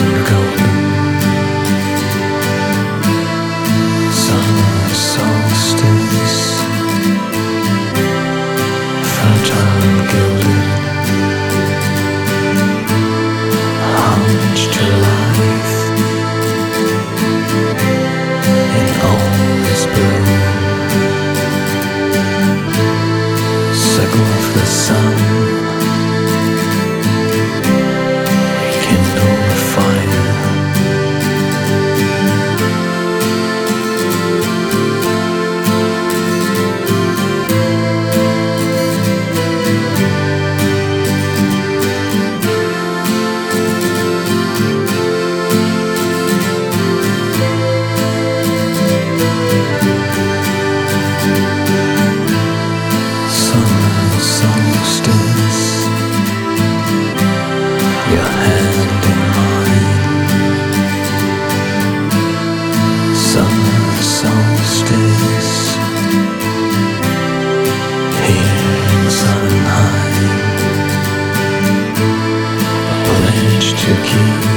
and golden. Summer solstice, fragile and gilded. Homage to life in all its bloom. Circle of the sun, rekindle the fire. Summer solstice, your hand in mine. Summer solstice, here in Sonnenheim, a pledge to keep